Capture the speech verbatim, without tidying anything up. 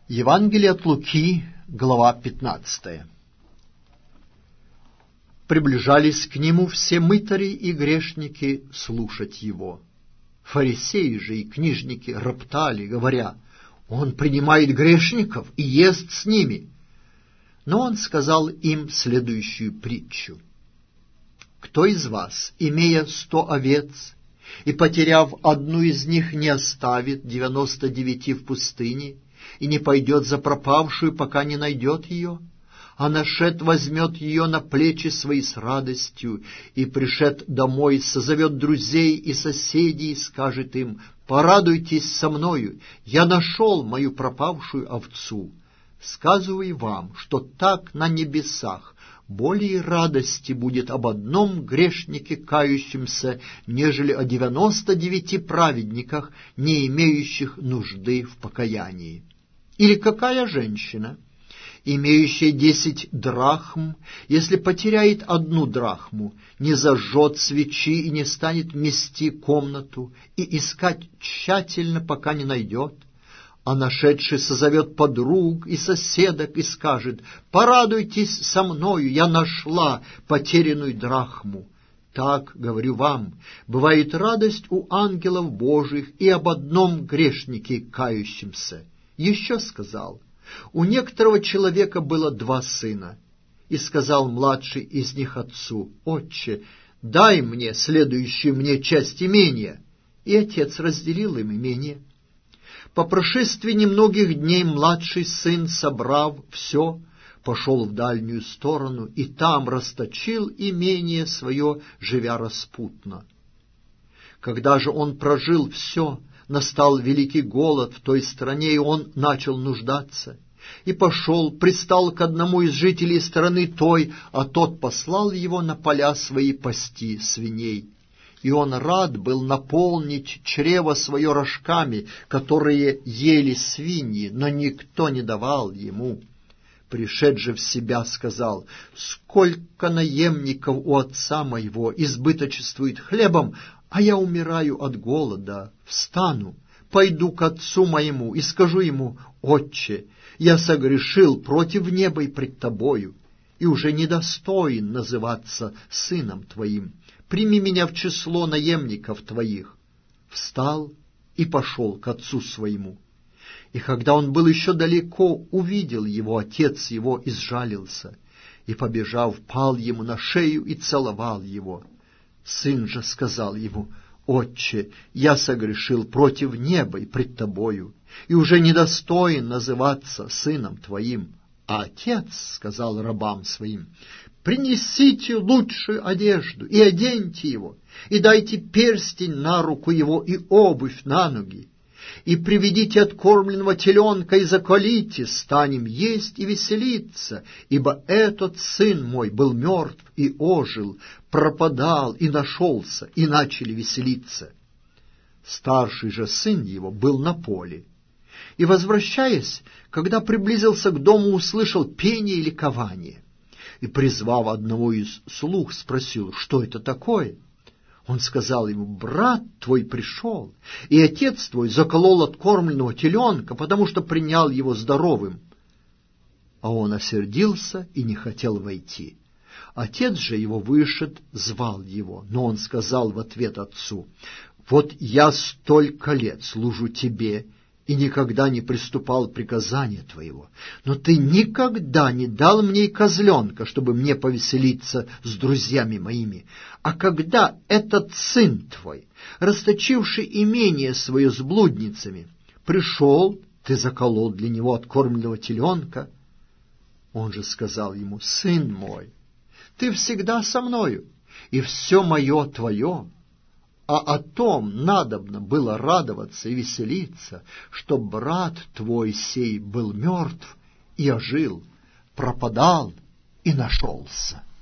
Евангелие от Луки, глава пятнадцатая. Приближались к нему все мытари и грешники слушать его. Фарисеи же и книжники роптали, говоря: «Он принимает грешников и ест с ними». Но он сказал им следующую притчу: «Кто из вас, имея сто овец, и, потеряв одну из них, не оставит девяносто девяти в пустыне и не пойдет за пропавшую, пока не найдет ее? А нашед возьмет ее на плечи свои с радостью, и, пришед домой, созовет друзей и соседей и скажет им: порадуйтесь со мною, я нашел мою пропавшую овцу. Сказываю вам, что так на небесах более радости будет об одном грешнике кающемся, нежели о девяноста девяти праведниках, не имеющих нужды в покаянии. Или какая женщина, имеющая десять драхм, если потеряет одну драхму, не зажжет свечи и не станет мести комнату и искать тщательно, пока не найдет? А нашедший созовет подруг и соседок и скажет: порадуйтесь со мною, я нашла потерянную драхму. Так, говорю вам, бывает радость у ангелов Божьих и об одном грешнике кающемся. Еще сказал: у некоторого человека было два сына, и сказал младший из них отцу: «Отче, дай мне следующую мне часть имения». И отец разделил им имение. По прошествии немногих дней младший сын, собрав все, пошел в дальнюю сторону и там расточил имение свое, живя распутно. Когда же он прожил все, настал великий голод в той стране, и он начал нуждаться. И пошел, пристал к одному из жителей страны той, а тот послал его на поля свои пасти свиней. И он рад был наполнить чрево свое рожками, которые ели свиньи, но никто не давал ему. Пришед же в себя, сказал: «Сколько наемников у отца моего избыточествует хлебом, а я умираю от голода. Встану, пойду к отцу моему и скажу ему: Отче, я согрешил против неба и пред тобою, и уже недостоин называться сыном твоим. Прими меня в число наемников твоих». Встал и пошел к отцу своему. И когда он был еще далеко, увидел его отец его и сжалился, и, побежав, пал ему на шею и целовал его. Сын же сказал ему: «Отче, я согрешил против неба и пред тобою, и уже недостоин называться сыном твоим». А отец сказал рабам своим: «Принесите лучшую одежду и оденьте его, и дайте перстень на руку его и обувь на ноги, и приведите откормленного теленка и заколите, станем есть и веселиться, ибо этот сын мой был мертв и ожил, пропадал и нашелся, и начали веселиться». Старший же сын его был на поле, и, возвращаясь, когда приблизился к дому, услышал пение и ликование. И, призвав одного из слуг, спросил: что это такое? Он сказал ему: брат твой пришел, и отец твой заколол откормленного теленка, потому что принял его здоровым. А он осердился и не хотел войти. Отец же его вышед, звал его, но он сказал в ответ отцу: вот я столько лет служу тебе и никогда не приступал приказания твоего, но ты никогда не дал мне и козленка, чтобы мне повеселиться с друзьями моими. А когда этот сын твой, расточивший имение свое с блудницами, пришел, ты заколол для него откормленного теленка. Он же сказал ему: сын мой, ты всегда со мною, и все мое твое. А о том надобно было радоваться и веселиться, что брат твой сей был мертв и ожил, пропадал и нашелся.